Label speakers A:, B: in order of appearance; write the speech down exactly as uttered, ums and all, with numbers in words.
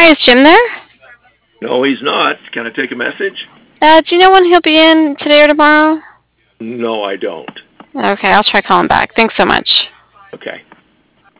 A: Hi, is Jim there?
B: No, he's not. Can I take a message?
A: Uh, do you know when he'll be in today or tomorrow?
B: No, I don't.
A: Okay, I'll try calling back. Thanks so much.
B: Okay.